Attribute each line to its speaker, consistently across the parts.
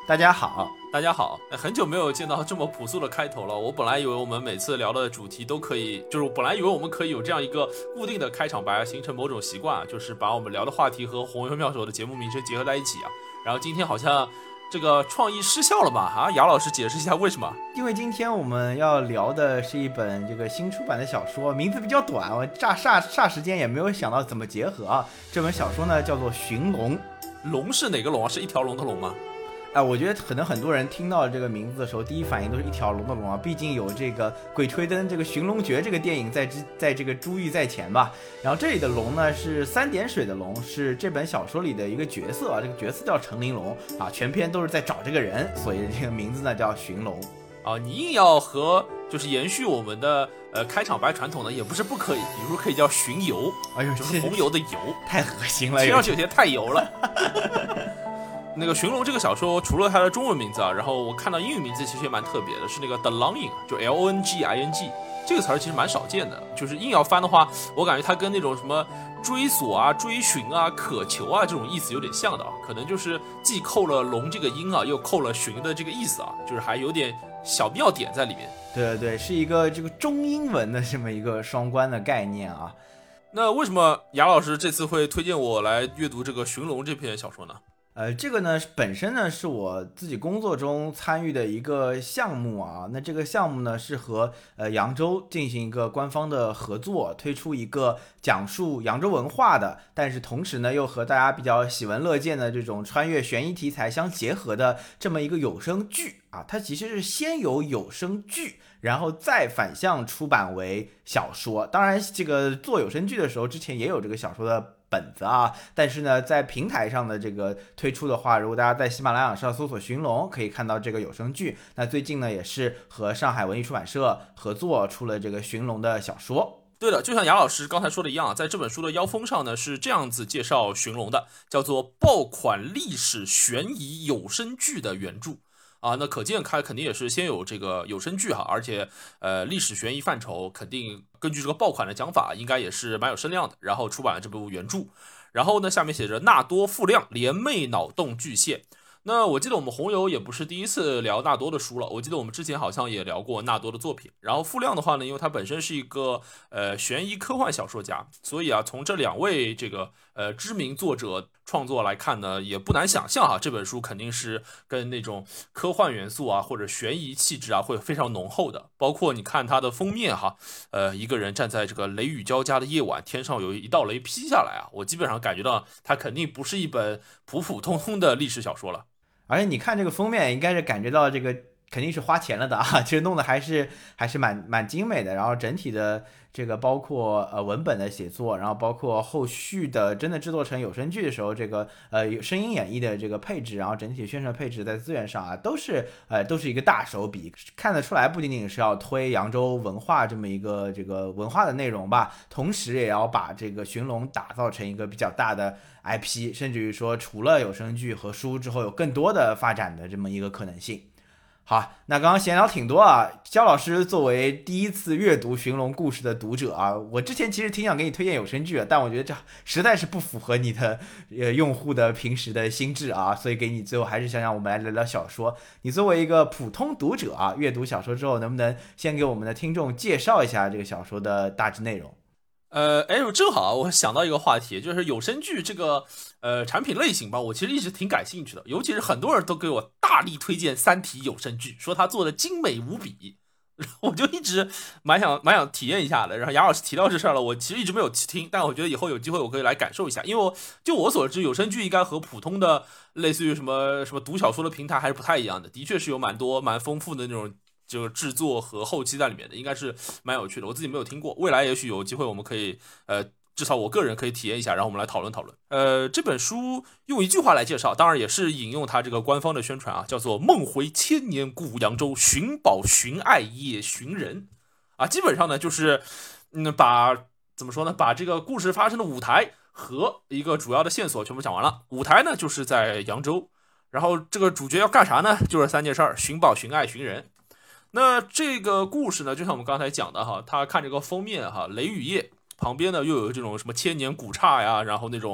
Speaker 1: 大家好。
Speaker 2: 大家好，很久没有见到这么朴素的开头了。我本来以为我们每次聊的主题都可以，就是我本来以为我们可以有这样一个固定的开场白，形成某种习惯，就是把我们聊的话题和红油妙手的节目名称结合在一起啊。然后今天好像这个创意失效了吧？啊，雅老师解释一下为什么？
Speaker 1: 因为今天我们要聊的是一本这个新出版的小说，名字比较短，我霎时间也没有想到怎么结合啊。这本小说呢叫做《寻龙》，
Speaker 2: 龙是哪个龙啊？是一条龙的龙吗？
Speaker 1: 我觉得可能很多人听到这个名字的时候，第一反应都是一条龙的龙啊，毕竟有这个《鬼吹灯》这个《寻龙诀》这个电影在这个珠玉在前吧。然后这里的龙呢是三点水的龙，是这本小说里的一个角色啊，这个角色叫程玲珑啊，全篇都是在找这个人，所以这个名字呢叫寻龙
Speaker 2: 啊。你硬要就是延续我们的开场白传统呢，也不是不可以，比如可以叫寻油，
Speaker 1: 哎呦，
Speaker 2: 就是红油的油，
Speaker 1: 太恶心了，
Speaker 2: 听上去有些太油了。那个《寻龙》这个小说，除了它的中文名字啊，然后我看到英语名字其实也蛮特别的，是那个 The Longing， 就 Longing 这个词儿其实蛮少见的。就是硬要翻的话，我感觉它跟那种什么追索啊、追寻啊、渴求啊这种意思有点像的啊，可能就是既扣了龙这个音啊，又扣了寻的这个意思啊，就是还有点小妙点在里面。
Speaker 1: 对对对，是一个这个中英文的这么一个双关的概念啊。
Speaker 2: 那为什么雅老师这次会推荐我来阅读这个《寻龙》这篇小说呢？
Speaker 1: 这个呢本身呢是我自己工作中参与的一个项目啊。那这个项目呢是和扬州进行一个官方的合作，推出一个讲述扬州文化的，但是同时呢又和大家比较喜闻乐见的这种穿越悬疑题材相结合的这么一个有声剧啊。它其实是先有有声剧，然后再反向出版为小说。当然这个做有声剧的时候之前也有这个小说的本子啊，但是呢在平台上的这个推出的话，如果大家在喜马拉雅上搜索寻龙，可以看到这个有声剧。那最近呢也是和上海文艺出版社合作出了这个寻龙的小说。
Speaker 2: 对的，就像雅老师刚才说的一样，在这本书的腰封上呢是这样子介绍寻龙的，叫做爆款历史悬疑有声剧的原著啊。那可见它肯定也是先有这个有声剧哈，而且历史悬疑范畴肯定根据这个爆款的讲法，应该也是蛮有声量的，然后出版了这部原著。然后呢下面写着纳多傅亮联袂脑洞巨献。那我记得我们红油也不是第一次聊纳多的书了，我记得我们之前好像也聊过纳多的作品。然后傅亮的话呢，因为他本身是一个悬疑科幻小说家，所以啊，从这两位这个知名作者创作来看呢，也不难想象哈，这本书肯定是跟那种科幻元素啊或者悬疑气质啊会非常浓厚的。包括你看它的封面哈，一个人站在这个雷雨交加的夜晚，天上有一道雷劈下来啊，我基本上感觉到它肯定不是一本普普通通的历史小说了。
Speaker 1: 而且你看这个封面，应该是感觉到这个肯定是花钱了的啊，其实弄的还是蛮精美的。然后整体的这个包括文本的写作，然后包括后续的真的制作成有声剧的时候，这个声音演绎的这个配置，然后整体宣传配置在资源上啊，都是一个大手笔，看得出来不仅仅是要推扬州文化这么一个这个文化的内容吧，同时也要把这个寻龙打造成一个比较大的IP， 甚至于说除了有声剧和书之后有更多的发展的这么一个可能性。好，那刚刚闲聊挺多啊，焦老师作为第一次阅读寻龙故事的读者啊，我之前其实挺想给你推荐有声剧的，但我觉得这实在是不符合你的用户的平时的心智啊，所以给你最后还是想想我们来聊聊小说。你作为一个普通读者啊，阅读小说之后，能不能先给我们的听众介绍一下这个小说的大致内容？
Speaker 2: 正好我想到一个话题，就是有声剧这个产品类型吧，我其实一直挺感兴趣的，尤其是很多人都给我大力推荐《三体》有声剧，说它做的精美无比，我就一直蛮想体验一下的。然后雅老师提到这事儿了，我其实一直没有听，但我觉得以后有机会我可以来感受一下，因为就我所知，有声剧应该和普通的类似于什么读小说的平台还是不太一样的，的确是有蛮丰富的那种就制作和后期在里面的，应该是蛮有趣的。我自己没有听过，未来也许有机会我们可以至少我个人可以体验一下，然后我们来讨论讨论。这本书用一句话来介绍，当然也是引用它这个官方的宣传啊，叫做“梦回千年古扬州，寻宝寻爱也寻人”啊，基本上呢就是怎么说呢，把这个故事发生的舞台和一个主要的线索全部讲完了。舞台呢就是在扬州，然后这个主角要干啥呢？就是三件事：寻宝、寻爱、寻人。那这个故事呢，就像我们刚才讲的哈，他看这个封面哈，雷雨夜旁边呢又有这种什么千年古刹呀，然后那种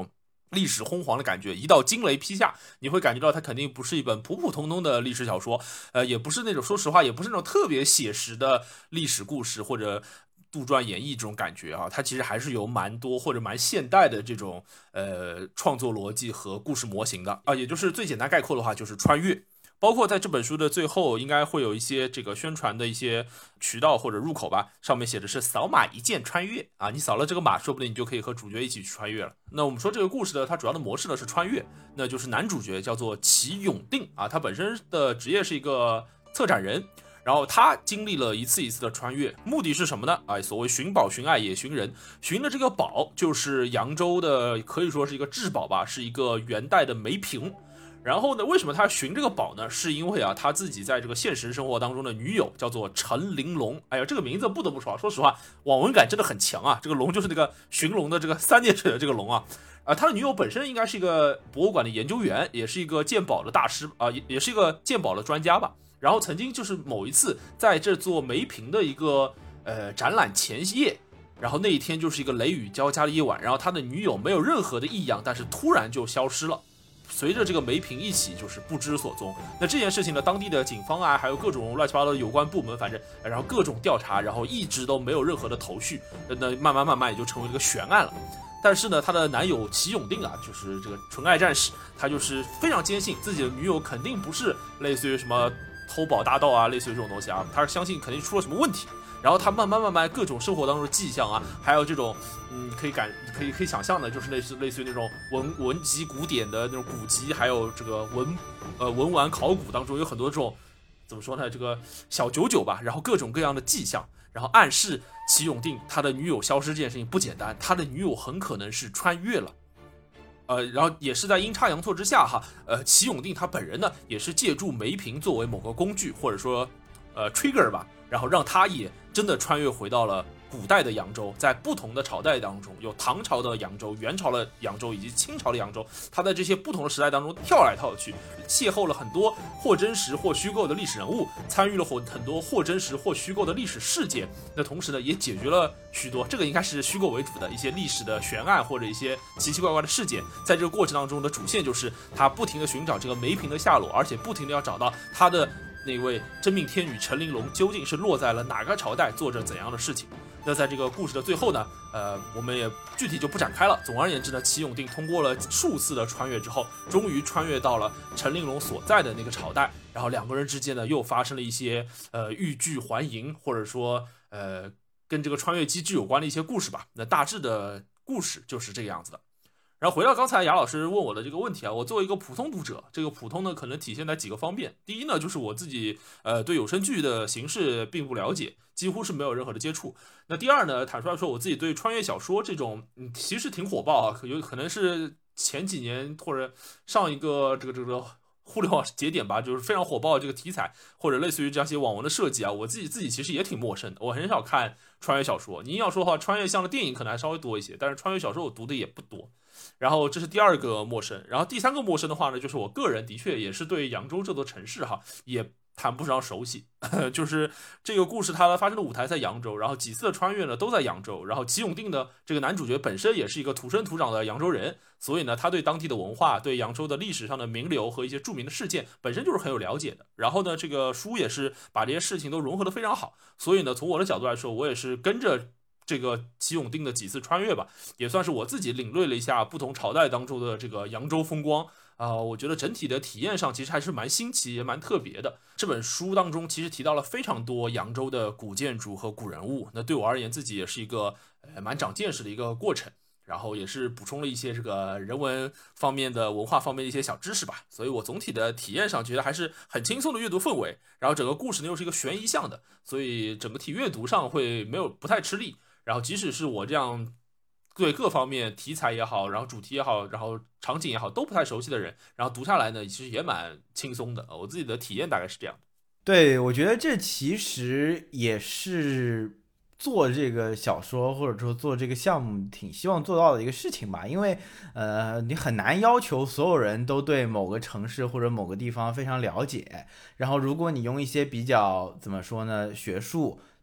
Speaker 2: 历史轰煌的感觉，一道惊雷劈下，你会感觉到它肯定不是一本普普通通的历史小说，也不是那种，说实话，也不是那种特别写实的历史故事或者杜撰演绎这种感觉啊，它其实还是有蛮多或者蛮现代的这种创作逻辑和故事模型的啊，也就是最简单概括的话就是穿越。包括在这本书的最后，应该会有一些这个宣传的一些渠道或者入口吧，上面写的是扫码一键穿越啊，你扫了这个码，说不定你就可以和主角一起去穿越了。那我们说这个故事呢，它主要的模式呢是穿越，那就是男主角叫做齐永定啊，他本身的职业是一个策展人。然后他经历了一次一次的穿越，目的是什么呢？哎，所谓寻宝寻爱也寻人，寻的这个宝就是扬州的，可以说是一个至宝吧，是一个元代的梅瓶。然后呢，为什么他寻这个宝呢？是因为啊，他自己在这个现实生活当中的女友叫做陈玲珑。哎呀，这个名字不得不说，说实话，网文感真的很强啊。这个龙就是那个寻龙的这个3点水的这个龙啊。他的女友本身应该是一个博物馆的研究员，也是一个鉴宝的大师啊，也是一个鉴宝的专家吧。然后曾经就是某一次在这座梅瓶的一个展览前夜，然后那一天就是一个雷雨交加的夜晚，然后他的女友没有任何的异样，但是突然就消失了。随着这个梅瓶一起就是不知所踪。那这件事情呢，当地的警方啊，还有各种乱七八糟的有关部门，反正然后各种调查，然后一直都没有任何的头绪，那慢慢也就成为了一个悬案了。但是呢，她的男友齐永定啊，就是这个纯爱战士，他就是非常坚信自己的女友肯定不是类似于什么偷宝大盗啊，类似于这种东西啊，他相信肯定出了什么问题。然后他慢慢各种生活当中的迹象啊，还有这种可以想象的，就是类似于那种文集古典的那种古籍，还有这个文玩考古当中有很多这种怎么说呢，这个小九九吧，然后各种各样的迹象，然后暗示齐永定他的女友消失这件事情不简单，他的女友很可能是穿越了。然后也是在阴差阳错之下哈，齐永定他本人呢，也是借助梅瓶作为某个工具，或者说trigger 吧，然后让他也真的穿越回到了古代的扬州，在不同的朝代当中，有唐朝的扬州、元朝的扬州以及清朝的扬州，他在这些不同的时代当中跳来跳去，邂逅了很多或真实或虚构的历史人物，参与了很多或真实或虚构的历史事件。那同时呢，也解决了许多这个应该是虚构为主的一些历史的悬案或者一些奇奇怪怪的事件。在这个过程当中的主线就是他不停的寻找这个梅瓶的下落，而且不停的要找到他的那位真命天女陈玲珑究竟是落在了哪个朝代，做着怎样的事情。那在这个故事的最后呢，我们也具体就不展开了。总而言之呢，齐永定通过了数次的穿越之后，终于穿越到了陈玲珑所在的那个朝代，然后两个人之间呢又发生了一些欲拒还迎，或者说跟这个穿越机制有关的一些故事吧。那大致的故事就是这个样子的。然后回到刚才雅老师问我的这个问题啊，我作为一个普通读者，这个普通呢可能体现在几个方面。第一呢，就是我自己对有声剧的形式并不了解，几乎是没有任何的接触。那第二呢，坦率说，我自己对穿越小说这种其实挺火爆啊，有可能是前几年或者上一个这个互联网节点吧，就是非常火爆的这个题材，或者类似于这样些网文的设计啊，我自己其实也挺陌生的，我很少看穿越小说。你要说的话，穿越向的电影可能还稍微多一些，但是穿越小说我读的也不多。然后这是第二个陌生，然后第三个陌生的话呢，就是我个人的确也是对扬州这座城市哈也谈不上熟悉，就是这个故事它发生的舞台在扬州，然后几次的穿越呢都在扬州，然后齐永定的这个男主角本身也是一个土生土长的扬州人，所以呢他对当地的文化、对扬州的历史上的名流和一些著名的事件本身就是很有了解的。然后呢这个书也是把这些事情都融合得非常好，所以呢从我的角度来说，我也是跟着这个齐永定的几次穿越吧，也算是我自己领略了一下不同朝代当中的这个扬州风光我觉得整体的体验上其实还是蛮新奇也蛮特别的。这本书当中其实提到了非常多扬州的古建筑和古人物，那对我而言自己也是一个蛮长见识的一个过程，然后也是补充了一些这个人文方面的文化方面的一些小知识吧，所以我总体的体验上觉得还是很轻松的阅读氛围，然后整个故事呢又是一个悬疑向的，所以整个体阅读上会不太吃力。然后即使是我这样对各方面题材也好，然后主题也好，然后场景也好都不太熟悉的人，然后读下来呢其实也蛮轻松的，我自己的体验大概是这样的。
Speaker 1: 对，我觉得这其实也是做这个小说或者说做这个项目挺希望做到的一个事情吧，因为你很难要求所有人都对某个城市或者某个地方非常了解，然后如果你用一些比较怎么说呢学术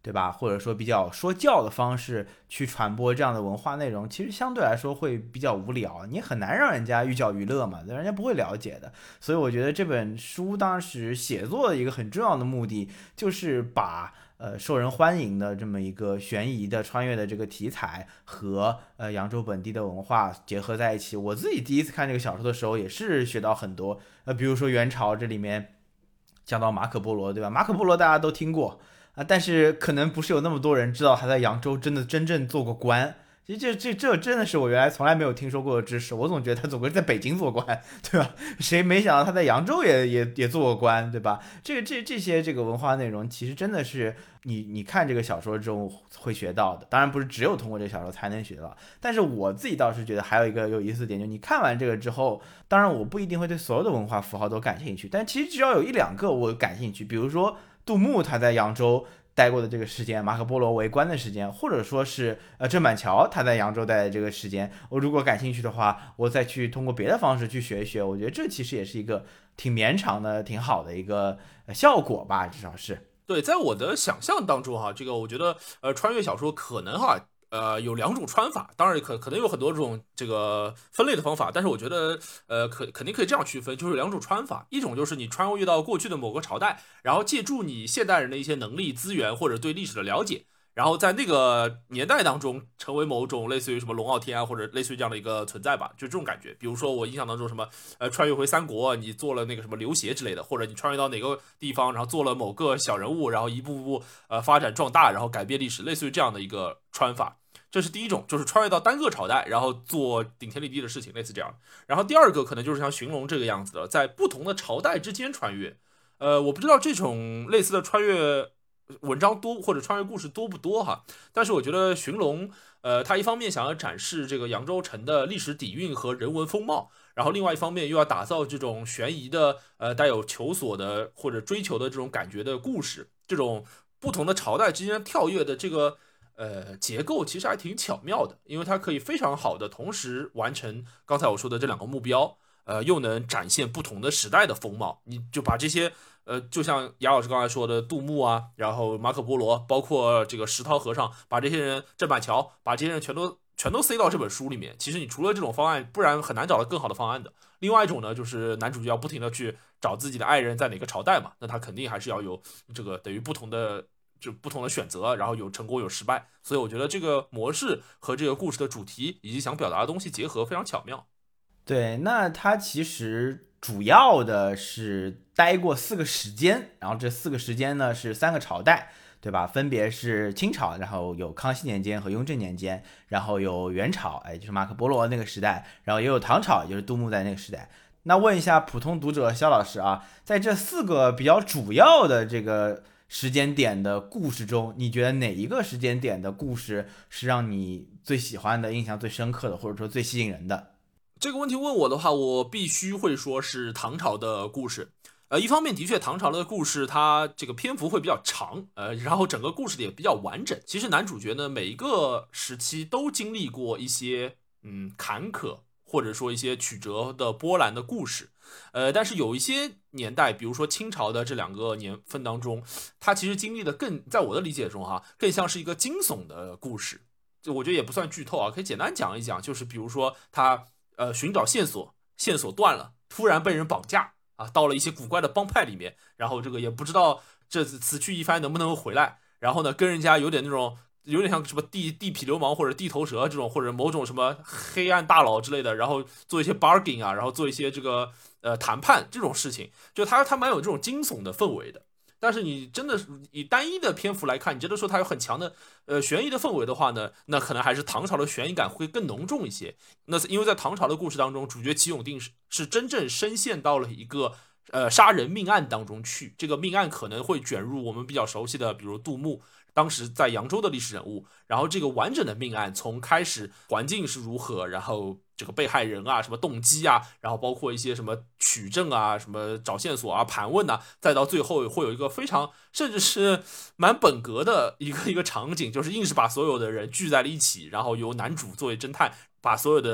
Speaker 1: 对吧？或者说比较说教的方式去传播这样的文化内容，其实相对来说会比较无聊，你很难让人家寓教于乐嘛，人家不会了解的。所以我觉得这本书当时写作的一个很重要的目的，就是把受人欢迎的这么一个悬疑的穿越的这个题材和扬州本地的文化结合在一起。我自己第一次看这个小说的时候，也是学到很多。比如说元朝这里面讲到马可波罗，对吧？马可波罗大家都听过啊，但是可能不是有那么多人知道他在扬州真正做过官。其实这真的是我原来从来没有听说过的知识，我总觉得他总归在北京做官，对吧？谁没想到他在扬州也做过官，对吧？这些这个文化内容，其实真的是你看这个小说中会学到的，当然不是只有通过这个小说才能学到。但是我自己倒是觉得还有一个有意思的点，就是你看完这个之后，当然我不一定会对所有的文化符号都感兴趣，但其实只要有一两个我感兴趣，比如说杜牧他在扬州待过的这个时间，马可波罗为官的时间，或者说是郑板桥他在扬州待的这个时间，我如果感兴趣的话，我再去通过别的方式去学一学，我觉得这其实也是一个挺绵长的、挺好的一个效果吧，至少是。
Speaker 2: 对，在我的想象当中哈，这个我觉得穿越小说可能哈。有两种穿法，当然可能有很多种这个分类的方法，但是我觉得肯定可以这样区分，就是两种穿法，一种就是你穿越到过去的某个朝代，然后借助你现代人的一些能力资源或者对历史的了解，然后在那个年代当中成为某种类似于什么龙傲天啊，或者类似于这样的一个存在吧，就这种感觉。比如说我印象当中什么穿越回三国，你做了那个什么刘协之类的，或者你穿越到哪个地方，然后做了某个小人物，然后一步步发展壮大，然后改变历史，类似于这样的一个穿法。这是第一种，就是穿越到单个朝代，然后做顶天立地的事情，类似这样。然后第二个可能就是像寻龙这个样子的，在不同的朝代之间穿越。我不知道这种类似的穿越文章多或者穿越故事多不多哈，但是我觉得寻龙，它一方面想要展示这个扬州城的历史底蕴和人文风貌，然后另外一方面又要打造这种悬疑的，带有求索的或者追求的这种感觉的故事，这种不同的朝代之间跳跃的这个。结构其实还挺巧妙的，因为它可以非常好的同时完成刚才我说的这两个目标，又能展现不同的时代的风貌。你就把这些，就像雅老师刚才说的杜牧啊，然后马可波罗，包括这个石涛和尚，把这些人郑板桥，把这些人全都塞到这本书里面。其实你除了这种方案，不然很难找到更好的方案的。另外一种呢，就是男主角要不停的去找自己的爱人在哪个朝代嘛，那他肯定还是要有这个等于不同的选择，然后有成功有失败，所以我觉得这个模式和这个故事的主题以及想表达的东西结合非常巧妙。
Speaker 1: 对，那它其实主要的是待过4个时间，然后这4个时间呢是3个朝代，对吧？分别是清朝，然后有康熙年间和雍正年间，然后有元朝，就是马可波罗那个时代，然后也有唐朝，也就是杜牧在那个时代。那问一下普通读者肖老师啊，在这4个比较主要的这个时间点的故事中，你觉得哪一个时间点的故事是让你最喜欢的、印象最深刻的，或者说最吸引人的？
Speaker 2: 这个问题问我的话，我必须会说是唐朝的故事。一方面的确唐朝的故事它这个篇幅会比较长，然后整个故事也比较完整。其实男主角呢，每一个时期都经历过一些坎坷，或者说一些曲折的波澜的故事。但是有一些年代，比如说清朝的这2个年份当中，他其实经历的在我的理解中哈，更像是一个惊悚的故事。就我觉得也不算剧透啊，可以简单讲一讲，就是比如说他寻找线索断了，突然被人绑架啊，到了一些古怪的帮派里面，然后这个也不知道这次此去一番能不能回来，然后呢跟人家有点像什么地痞流氓或者地头蛇这种，或者某种什么黑暗大佬之类的，然后做一些 bargain 啊，然后做一些这个谈判这种事情，就他蛮有这种惊悚的氛围的。但是你真的以单一的篇幅来看，你真的说它有很强的悬疑的氛围的话呢，那可能还是唐朝的悬疑感会更浓重一些。那因为在唐朝的故事当中，主角齐永定是真正深陷到了一个杀人命案当中去，这个命案可能会卷入我们比较熟悉的，比如杜牧当时在扬州的历史人物，然后这个完整的命案从开始环境是如何，然后这个被害人啊，什么动机啊，然后包括一些什么取证啊，什么找线索啊，盘问啊，再到最后会有一个非常甚至是蛮本格的一个场景，就是硬是把所有的人聚在了一起，然后由男主作为侦探，把所有的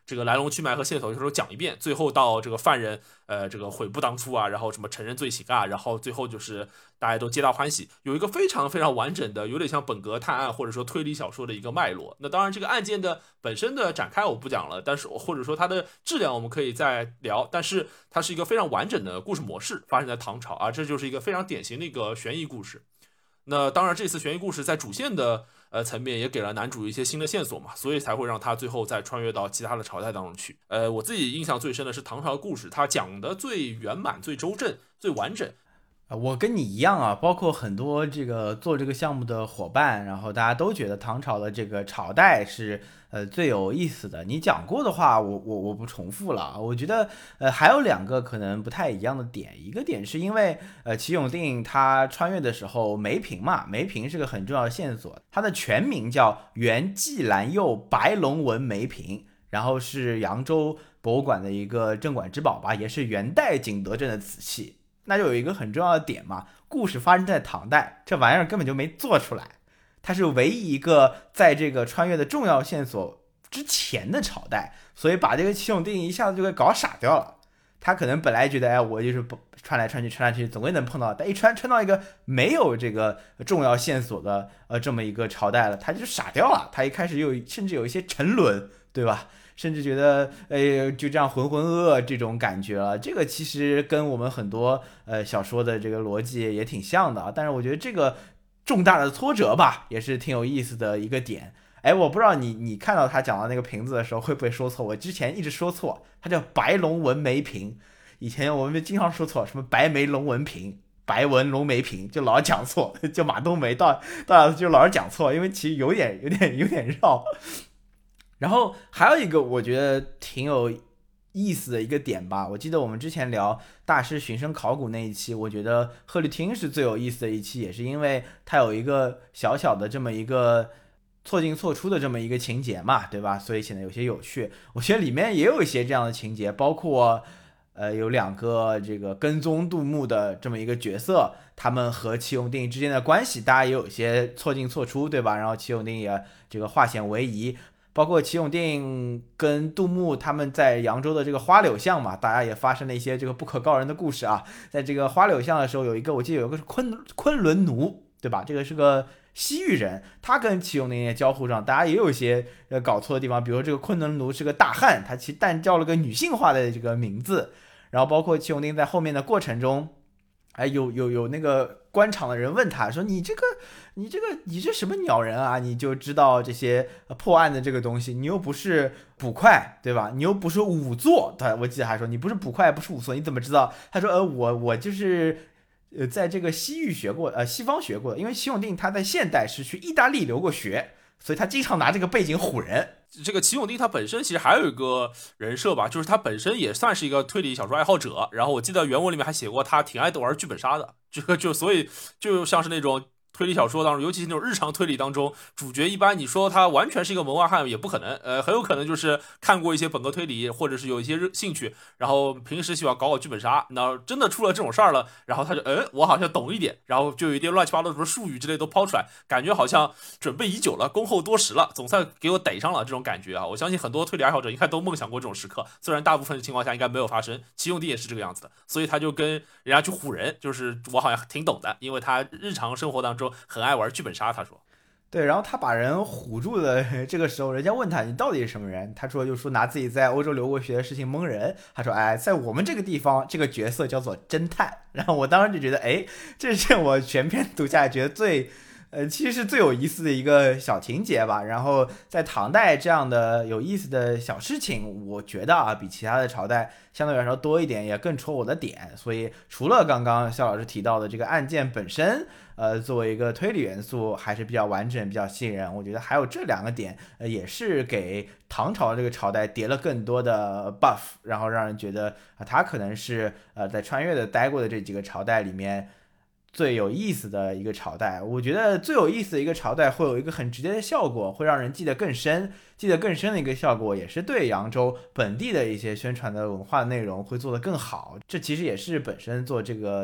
Speaker 2: 这个来龙去脉和线索都讲一遍，最后到这个犯人这个悔不当初啊，然后什么承认罪行啊，然后最后就是大家都皆大欢喜，有一个非常非常完整的，有点像本格探案或者说推理小说的一个脉络。那当然这个案件的本身的展开我不讲了，但是或者说它的质量我们可以再聊，但是它是一个非常完整的故事模式，发生在唐朝啊，这就是一个非常典型的一个悬疑故事。那当然这次悬疑故事在主线的层面也给了男主一些新的线索嘛，所以才会让他最后再穿越到其他的朝代当中去。我自己印象最深的是唐朝的故事，它讲的最圆满、最周正、最完整。
Speaker 1: 我跟你一样啊，包括很多这个做这个项目的伙伴，然后大家都觉得唐朝的这个朝代是最有意思的。你讲过的话，我不重复了。我觉得还有两个可能不太一样的点，一个点是因为齐永定他穿越的时候梅坪嘛，梅坪是个很重要的线索，它的全名叫元纪兰釉白龙纹梅坪，然后是扬州博物馆的一个镇馆之宝吧，也是元代景德镇的瓷器。那就有一个很重要的点嘛，故事发生在唐代，这玩意儿根本就没做出来，它是唯一一个在这个穿越的重要线索之前的朝代，所以把这个齐永定一下子就给搞傻掉了。他可能本来觉得，哎，我就是穿来穿去，总归能碰到，但一穿到一个没有这个重要线索的这么一个朝代了，他就傻掉了。他一开始甚至有一些沉沦，对吧？甚至觉得就这样浑浑噩噩这种感觉了，这个其实跟我们很多小说的这个逻辑也挺像的啊。但是我觉得这个重大的挫折吧，也是挺有意思的一个点。哎，我不知道你看到他讲到那个瓶子的时候会不会说错？我之前一直说错，它叫白龙纹梅瓶，以前我们经常说错，什么白眉龙纹瓶。白纹龙梅瓶就老讲错，就马冬梅到就老是讲错，因为其实有点绕。然后还有一个我觉得挺有意思的一个点吧，我记得我们之前聊大师寻声考古那一期，我觉得鹤律厅是最有意思的一期，也是因为它有一个小小的这么一个错进错出的这么一个情节嘛，对吧？所以显得有些有趣。我觉得里面也有一些这样的情节，包括有两个这个跟踪杜牧的这么一个角色，他们和齐永定之间的关系，大家也有一些错进错出，对吧？然后齐永定也这个化险为夷。包括齐永定跟杜牧他们在扬州的这个花柳巷嘛，大家也发生了一些这个不可告人的故事啊。在这个花柳巷的时候，我记得有一个是昆仑奴，对吧？这个是个西域人，他跟齐永定也交互上，大家也有一些搞错的地方，比如说这个昆仑奴是个大汉，他其实但叫了个女性化的这个名字。然后包括齐永定在后面的过程中，哎，有那个官场的人问他说：“你这什么鸟人啊？你就知道这些破案的这个东西？你又不是捕快，对吧？你又不是仵作。”我记得还说你不是捕快，不是仵作，你怎么知道？他说：“我就是在这个西域学过，西方学过，因为齐永定他在现代是去意大利留过学，所以他经常拿这个背景唬人。”
Speaker 2: 这个齐永定他本身其实还有一个人设吧，就是他本身也算是一个推理小说爱好者。然后我记得原文里面还写过他挺爱玩剧本杀的，这个所以就像是那种推理小说当中，尤其是那种日常推理当中，主角一般你说他完全是一个门外汉也不可能，很有可能就是看过一些本科推理，或者是有一些兴趣，然后平时喜欢搞剧本杀，那真的出了这种事儿了，然后他就我好像懂一点，然后就有一点乱七八糟什么术语之类都抛出来，感觉好像准备已久了，恭候多时了，总算给我逮上了这种感觉啊！我相信很多推理爱好者应该都梦想过这种时刻，虽然大部分情况下应该没有发生，齐永定也是这个样子的，所以他就跟人家去唬人，就是我好像挺懂的，因为他日常生活当中很爱玩剧本杀，他说。
Speaker 1: 对，然后他把人唬住的这个时候，人家问他你到底是什么人，他就说拿自己在欧洲留过学的事情蒙人。他说，哎，在我们这个地方，这个角色叫做侦探。然后我当时就觉得，哎，这是我全篇读下来觉得其实是最有意思的一个小情节吧。然后在唐代这样的有意思的小事情，我觉得啊，比其他的朝代相对来说多一点，也更戳我的点。所以除了刚刚肖老师提到的这个案件本身，作为一个推理元素还是比较完整、比较吸引人，我觉得还有这两个点，也是给唐朝这个朝代叠了更多的 buff， 然后让人觉得它可能是在穿越的待过的这几个朝代里面最有意思的一个朝代。我觉得最有意思的一个朝代会有一个很直接的效果，会让人记得更深的一个效果，也是对扬州本地的一些宣传的文化内容会做得更好。这其实也是本身做这个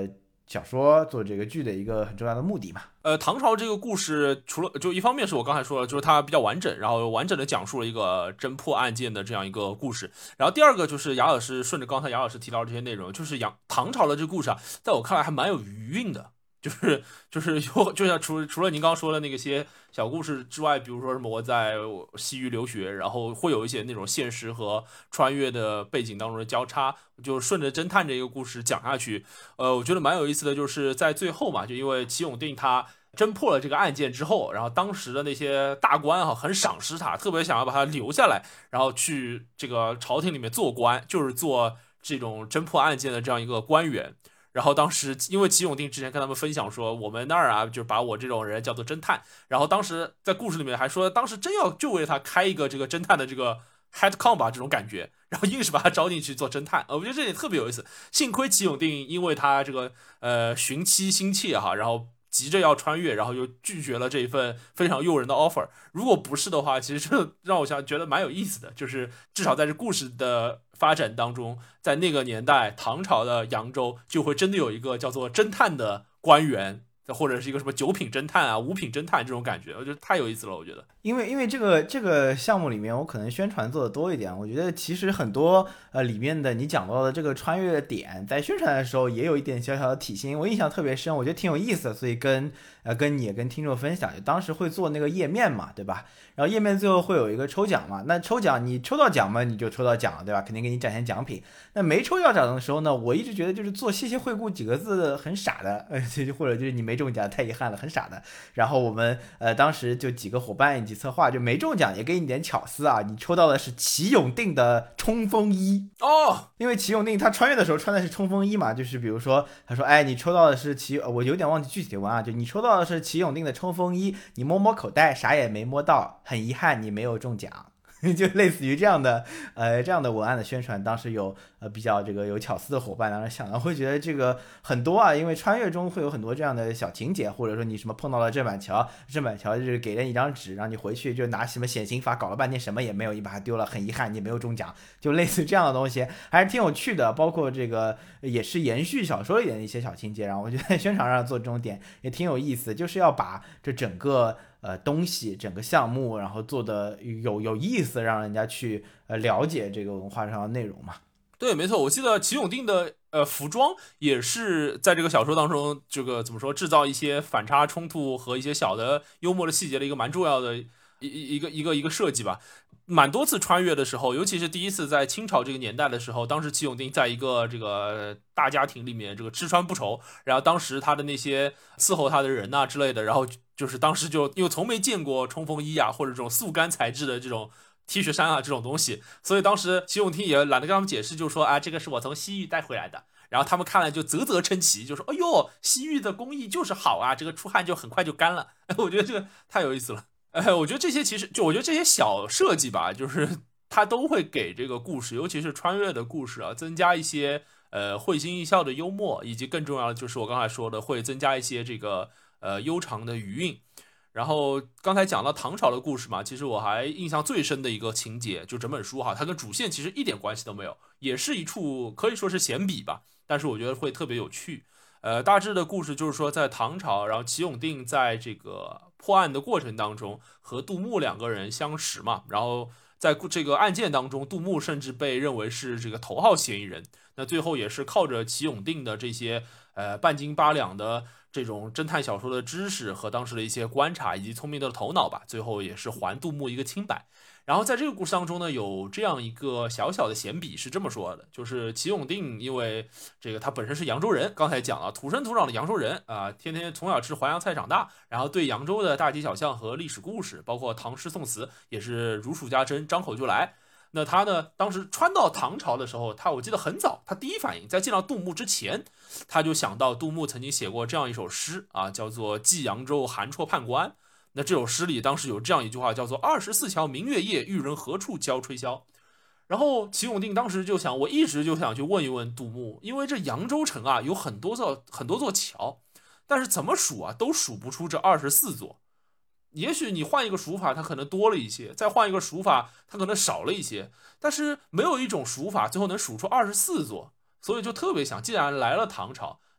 Speaker 1: 小说做这个剧的一个很重要的目的嘛。
Speaker 2: 唐朝这个故事，除了就一方面是我刚才说了，就是它比较完整，然后完整的讲述了一个侦破案件的这样一个故事。然后第二个就是雅老师顺着刚才雅老师提到的这些内容，就是唐朝的这个故事啊，在我看来还蛮有余韵的。就是就像除了您刚刚说的那些小故事之外，比如说什么我在西域留学，然后会有一些那种现实和穿越的背景当中的交叉，就顺着侦探这个故事讲下去。我觉得蛮有意思的，就是在最后嘛，就因为齐永定他侦破了这个案件之后，然后当时的那些大官很赏识他，特别想要把他留下来，然后去这个朝廷里面做官，就是做这种侦破案件的这样一个官员。然后当时因为齐永定之前跟他们分享说，我们那儿啊，就是把我这种人叫做侦探。然后当时在故事里面还说，当时真要就为他开一个这个侦探的这个 headcom 吧，这种感觉，然后硬是把他招进去做侦探。我觉得这点特别有意思。幸亏齐永定因为他这个寻妻心切哈，然后急着要穿越，然后又拒绝了这一份非常诱人的 offer。如果不是的话，其实这让我觉得蛮有意思的，就是至少在这故事的发展当中，在那个年代，唐朝的扬州就会真的有一个叫做侦探的官员，或者是一个什么九品侦探啊、五品侦探这种感觉，我觉得太有意思了。我觉得，
Speaker 1: 因为这个项目里面，我可能宣传做的多一点。我觉得其实很多里面的你讲到的这个穿越的点，在宣传的时候也有一点小小的体现。我印象特别深，我觉得挺有意思的，所以跟你也跟听众分享。就当时会做那个页面嘛，对吧？然后页面最后会有一个抽奖嘛，那抽奖你抽到奖嘛，你就抽到奖了，对吧？肯定给你展现奖品。那没抽到奖的时候呢，我一直觉得就是做谢谢惠顾几个字很傻的，或者就是你没中奖太遗憾了，很傻的。然后我们当时就几个伙伴一起策划，就没中奖也给你点巧思啊，你抽到的是齐永定的冲锋衣
Speaker 2: 哦，
Speaker 1: 因为齐永定他穿越的时候穿的是冲锋衣嘛，就是比如说他说，哎，你抽到的是我有点忘记具体的文啊，就你抽到的是齐永定的冲锋衣，你摸摸口袋啥也没摸到，很遗憾你没有中奖。就类似于这样的文案的宣传，当时有比较这个有巧思的伙伴当时想到会觉得这个很多啊，因为穿越中会有很多这样的小情节，或者说你什么碰到了郑板桥就是给了你一张纸，让你回去就拿什么显刑法搞了半天什么也没有，你把它丢了，很遗憾你没有中奖，就类似这样的东西还是挺有趣的，包括这个也是延续小说里的一些小情节，然后我觉得在宣传上做这种点也挺有意思，就是要把这整个东西整个项目，然后做的有意思，让人家去了解这个文化上的内容嘛。
Speaker 2: 对，没错，我记得齐永定的服装也是在这个小说当中，这个怎么说，制造一些反差冲突和一些小的幽默的细节的一个蛮重要的一个设计吧。蛮多次穿越的时候，尤其是第一次在清朝这个年代的时候，当时齐永定在一个这个大家庭里面，这个吃穿不愁，然后当时他的那些伺候他的人啊之类的，然后就是当时就因为从没见过冲锋衣啊或者这种速干材质的这种T 恤衫啊这种东西，所以当时齐永定也懒得跟他们解释，就说啊这个是我从西域带回来的，然后他们看了就啧啧称奇，就说哎呦西域的工艺就是好啊，这个出汗就很快就干了，我觉得这个太有意思了。我觉得这些其实就我觉得这些小设计吧，就是它都会给这个故事，尤其是穿越的故事啊，增加一些会心一笑的幽默，以及更重要的就是我刚才说的，会增加一些这个悠长的余韵。然后刚才讲到唐朝的故事嘛，其实我还印象最深的一个情节，就整本书哈，它跟主线其实一点关系都没有，也是一处可以说是闲笔吧，但是我觉得会特别有趣。大致的故事就是说，在唐朝，然后齐永定在这个破案的过程当中和杜牧两个人相识嘛，然后在这个案件当中，杜牧甚至被认为是这个头号嫌疑人。那最后也是靠着齐永定的这些半斤八两的这种侦探小说的知识和当时的一些观察以及聪明的头脑吧，最后也是还杜牧一个清白。然后在这个故事当中呢，有这样一个小小的闲笔是这么说的，就是齐永定因为这个他本身是扬州人，刚才讲了土生土长的扬州人啊，天天从小吃淮扬菜长大，然后对扬州的大街小巷和历史故事，包括唐诗宋词也是如数家珍，张口就来。那他呢，当时穿到唐朝的时候，我记得很早，他第一反应在见到杜牧之前，他就想到杜牧曾经写过这样一首诗啊，叫做《寄扬州韩绰判官》。那这首诗里当时有这样一句话，叫做“24桥明月夜，玉人何处教吹箫”。然后齐永定当时就想，我一直就想去问一问杜牧，因为这扬州城啊有很多座桥，但是怎么数啊都数不出这24座。也许你换一个数法，它可能多了一些；再换一个数法，它可能少了一些。但是没有一种数法最后能数出24座，所以就特别想，既然来了唐朝，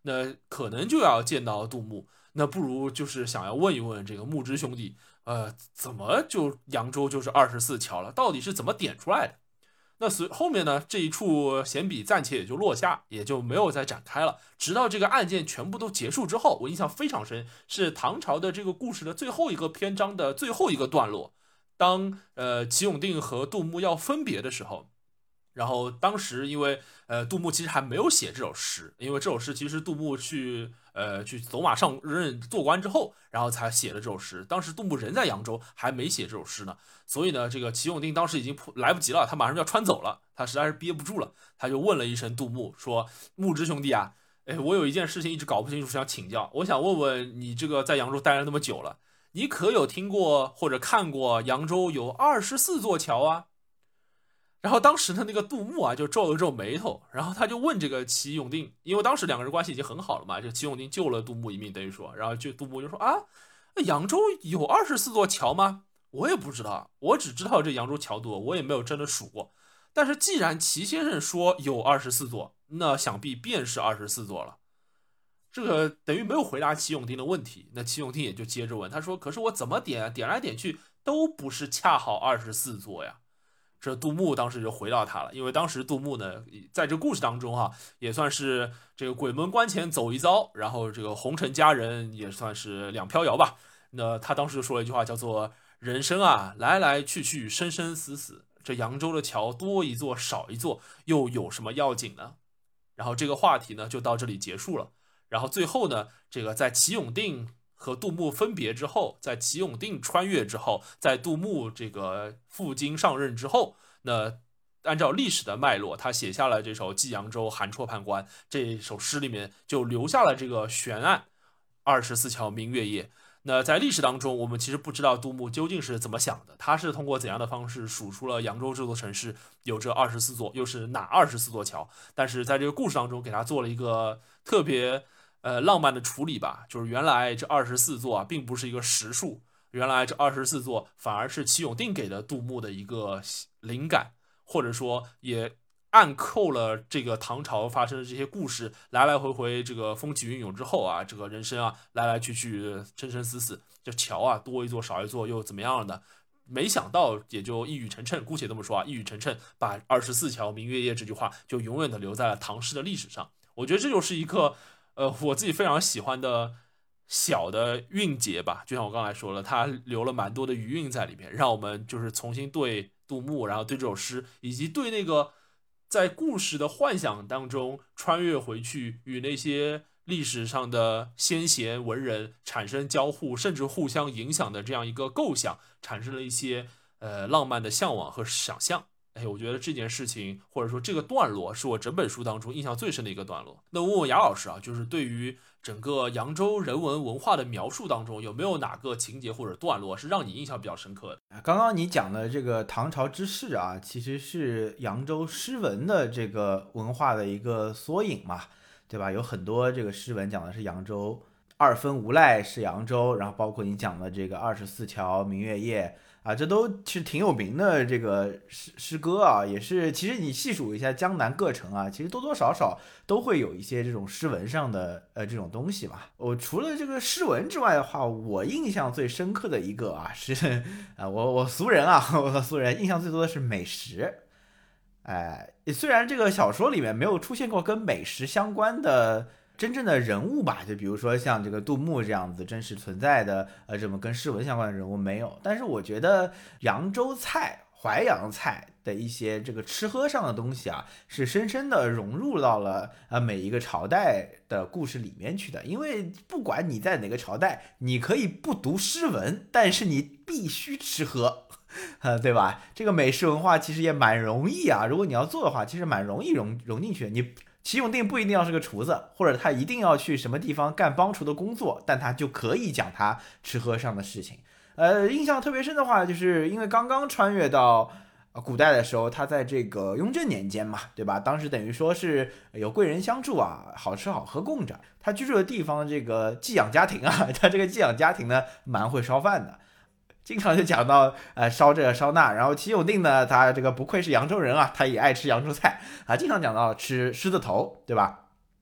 Speaker 2: 那可能就要见到杜牧，那不如就是想要问一问这个木之兄弟，怎么就扬州就是24桥了？到底是怎么点出来的？那后面呢，这一处闲笔暂且也就落下，也就没有再展开了。直到这个案件全部都结束之后，我印象非常深，是唐朝的这个故事的最后一个篇章的最后一个段落。当齐永定和杜牧要分别的时候，然后当时因为杜牧其实还没有写这首诗，因为这首诗其实杜牧去走马上任做官之后，然后才写了这首诗。当时杜牧人在扬州，还没写这首诗呢。所以呢，这个齐永定当时已经来不及了，他马上就要穿走了，他实在是憋不住了，他就问了一声杜牧说：“木之兄弟啊，我有一件事情一直搞不清楚，想请教，我想问问你，这个在扬州待了那么久了，你可有听过或者看过扬州有24座桥啊？”然后当时的那个杜牧啊，就皱了皱眉头，然后他就问这个齐永定，因为当时两个人关系已经很好了嘛，这齐永定救了杜牧一命，等于说，然后杜牧就说啊，扬州有24座桥吗？我也不知道，我只知道这扬州桥多，我也没有真的数过。但是既然齐先生说有24座，那想必便是24座了。这个等于没有回答齐永定的问题，那齐永定也就接着问，他说：“可是我怎么点啊？点来点去都不是恰好24座呀。”这杜牧当时就回到他了，因为当时杜牧呢，在这故事当中也算是这个鬼门关前走一遭，然后这个红尘佳人也算是两飘摇吧。那他当时就说了一句话，叫做“人生啊，来来去去，生生死死，这扬州的桥多一座少一座，又有什么要紧呢？”然后这个话题呢就到这里结束了。然后最后呢，这个在齐永定和杜牧分别之后，在齐永定穿越之后，在杜牧这个赴京上任之后，那按照历史的脉络，他写下了这首《寄扬州韩绰判官》这首诗里面就留下了这个悬案，24桥明月夜。那在历史当中，我们其实不知道杜牧究竟是怎么想的，他是通过怎样的方式数出了扬州这座城市有这24座，又是哪24座桥？但是在这个故事当中，给他做了一个特别浪漫的处理吧，就是原来这24座并不是一个实数，原来这24座反而是齐永定给的杜牧的一个灵感，或者说也暗扣了这个唐朝发生的这些故事，来来回回这个风起云涌之后这个人生来来去去，生生死死，这桥多一座少一座又怎么样了呢？没想到也就一语成谶，姑且这么说一语成谶，把24桥明月夜这句话就永远的留在了唐诗的历史上。我觉得这就是一个我自己非常喜欢的小的韵节吧，就像我刚才说了，它留了蛮多的余韵在里面，让我们就是重新对杜牧，然后对这首诗，以及对那个在故事的幻想当中穿越回去，与那些历史上的先贤文人产生交互，甚至互相影响的这样一个构想，产生了一些浪漫的向往和想象。我觉得这件事情或者说这个段落是我整本书当中印象最深的一个段落。那问问雅老师就是对于整个扬州人文文化的描述当中，有没有哪个情节或者段落是让你印象比较深刻的？
Speaker 1: 刚刚你讲的这个唐朝之事其实是扬州诗文的这个文化的一个缩影嘛，对吧？有很多这个诗文讲的是扬州，二分无赖是扬州，然后包括你讲的这个24桥明月夜这都是挺有名的这个诗歌也是其实你细数一下江南各城其实多多少少都会有一些这种诗文上的这种东西嘛。我除了这个诗文之外的话，我印象最深刻的一个是我俗人我俗人印象最多的是美食。虽然这个小说里面没有出现过跟美食相关的真正的人物吧，就比如说像这个杜牧这样子真实存在的这么跟诗文相关的人物没有，但是我觉得扬州菜、淮扬菜的一些这个吃喝上的东西是深深的融入到了每一个朝代的故事里面去的。因为不管你在哪个朝代，你可以不读诗文，但是你必须吃喝对吧？这个美食文化其实也蛮容易如果你要做的话，其实蛮容易融进去的。你齐永定不一定要是个厨子，或者他一定要去什么地方干帮厨的工作，但他就可以讲他吃喝上的事情。印象特别深的话，就是因为刚刚穿越到古代的时候，他在这个雍正年间嘛，对吧？当时等于说是有贵人相助好吃好喝供着。他居住的地方这个寄养家庭他这个寄养家庭呢蛮会烧饭的。经常就讲到烧这烧那，然后齐永定呢，他这个不愧是扬州人他也爱吃扬州菜经常讲到吃狮子头，对吧？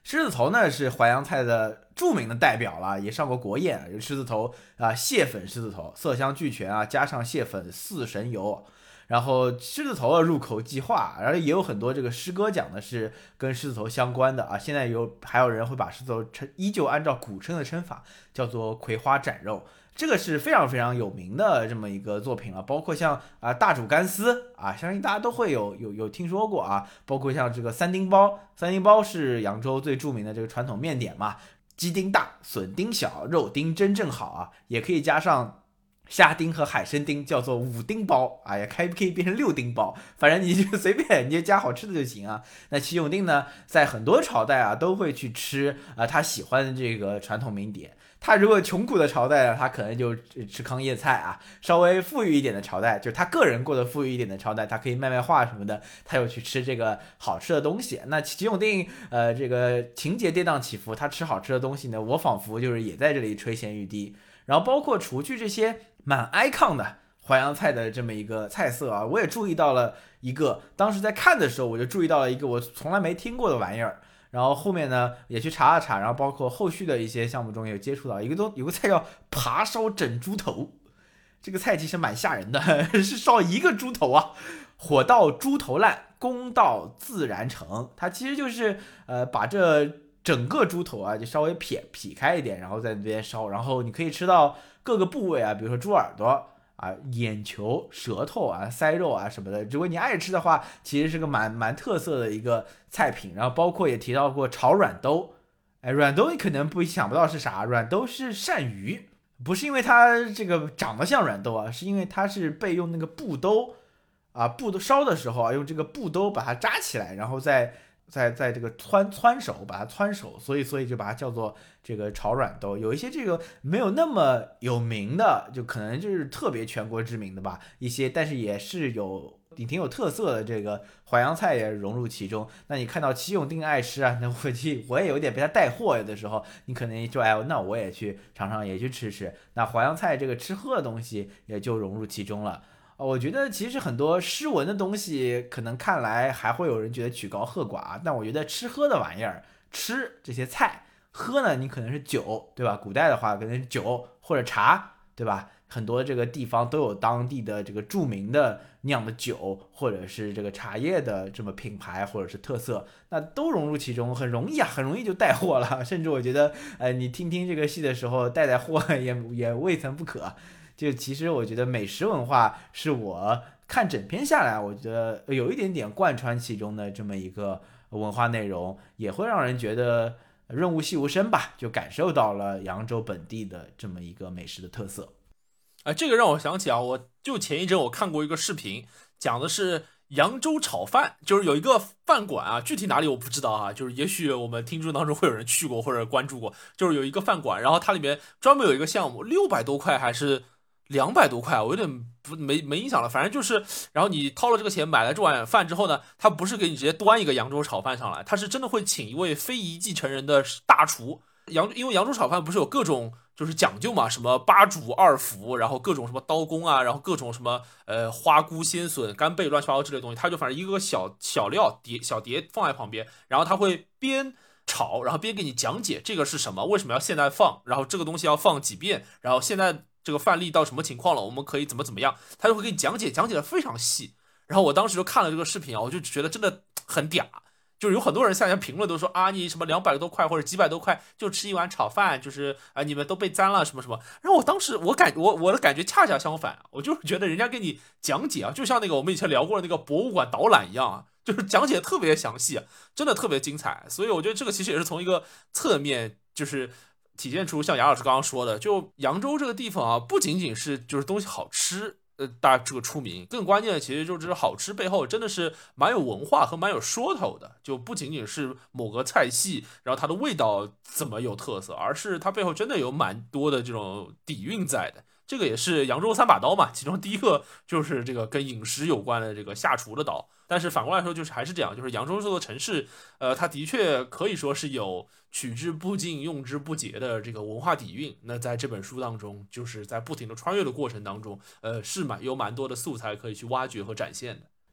Speaker 1: 狮子头呢是淮扬菜的著名的代表了，也上过国宴。有狮子头啊，蟹粉狮子头，色香俱全啊，加上蟹粉四神油。然后狮子头的入口即化，然后也有很多这个诗歌讲的是跟狮子头相关的啊。现在还有人会把狮子头依旧按照古称的称法，叫做葵花斩肉。这个是非常非常有名的这么一个作品了，包括像大煮干丝啊，相信大家都会有听说过啊，包括像这个三丁包，三丁包是扬州最著名的这个传统面点嘛，鸡丁大，笋丁小，肉丁真正好啊，也可以加上虾丁和海参丁，叫做五丁包。哎呀，可以变成六丁包，反正你就随便，你就加好吃的就行啊。那齐永定呢，在很多朝代啊都会去吃他喜欢的这个传统名点。他如果穷苦的朝代呢，他可能就吃糠叶菜啊；稍微富裕一点的朝代，就是他个人过得富裕一点的朝代，他可以卖画什么的，他又去吃这个好吃的东西。那齐永定这个情节跌宕起伏，他吃好吃的东西呢，我仿佛就是也在这里垂涎欲滴。然后包括除去这些蛮 icon 的淮扬菜的这么一个菜色啊，我也注意到了一个，当时在看的时候我就注意到了一个我从来没听过的玩意儿。然后后面呢也去查了查，然后包括后续的一些项目中也有接触到有个菜叫扒烧整猪头，这个菜其实蛮吓人的，是烧一个猪头啊，火到猪头烂，公道自然成。它其实就是把这整个猪头啊就稍微劈开一点，然后在那边烧，然后你可以吃到各个部位啊，比如说猪耳朵啊、眼球、舌头啊、腮肉啊什么的，如果你爱吃的话，其实是个蛮特色的一个菜品。然后包括也提到过炒软兜，软兜你可能想不到是啥，软兜是鳝鱼，不是因为它这个长得像软兜啊，是因为它是被用那个布兜布烧的时候啊，用这个布兜把它扎起来，然后在这个汆手把它汆熟，所以就把它叫做这个炒软兜。有一些这个没有那么有名的，就可能就是特别全国知名的吧一些，但是也是挺有特色的这个淮扬菜也融入其中。那你看到齐永定爱吃啊，那我也有点被他带货，有的时候你可能就那我也去尝尝，也去吃吃。那淮扬菜这个吃喝的东西也就融入其中了。我觉得其实很多诗文的东西，可能看来还会有人觉得曲高和寡，但我觉得吃喝的玩意儿，吃这些菜，喝呢你可能是酒，对吧？古代的话可能是酒或者茶，对吧？很多这个地方都有当地的这个著名的酿的酒，或者是这个茶叶的这么品牌或者是特色，那都融入其中，很容易就带货了。甚至我觉得，你听这个戏的时候带货也未曾不可。就其实我觉得美食文化是我看整篇下来，我觉得有一点点贯穿其中的这么一个文化内容，也会让人觉得润物细无声吧，就感受到了扬州本地的这么一个美食的特色。
Speaker 2: 这个让我想起我就前一阵我看过一个视频，讲的是扬州炒饭，就是有一个饭馆啊，具体哪里我不知道啊，就是也许我们听众当中会有人去过或者关注过，就是有一个饭馆，然后它里面专门有一个项目，600多块还是200多块，我有点没印象了，反正就是，然后你掏了这个钱买了这碗饭之后呢，他不是给你直接端一个扬州炒饭上来，他是真的会请一位非遗继承人的大厨。因为扬州炒饭不是有各种就是讲究嘛，什么8煮2服，然后各种什么刀工啊，然后各种什么花菇、鲜笋、干贝乱七八糟之类的东西，他就反正一个个小料小碟放在旁边，然后他会边炒，然后边给你讲解这个是什么，为什么要现在放，然后这个东西要放几遍，然后现在这个饭粒到什么情况了，我们可以怎么样，他就会给你讲解的非常细。然后我当时就看了这个视频我就觉得真的很嗲。就是有很多人下面评论都说你什么200多块或者几百多块就吃一碗炒饭，就是你们都被沾了什么什么。然后我当时我的感觉恰恰相反，我就是觉得人家给你讲解就像那个我们以前聊过的那个博物馆导览一样就是讲解特别详细真的特别精彩。所以我觉得这个其实也是从一个侧面就是体现出像杨老师刚刚说的，就扬州这个地方不仅仅是就是东西好吃。大家这个出名，更关键的其实就是好吃背后真的是蛮有文化和蛮有说头的，就不仅仅是某个菜系，然后它的味道怎么有特色，而是它背后真的有蛮多的这种底蕴在的。这个也是扬州3把刀嘛，其中第一个就是这个跟饮食有关的这个下厨的刀。但是反过来说，就是还是这样，就是扬州这座城市，它的确可以说是有取之不尽、用之不竭的这个文化底蕴。那在这本书当中，就是在不停的穿越的过程当中，是有蛮多的素材可以去挖掘和展现的。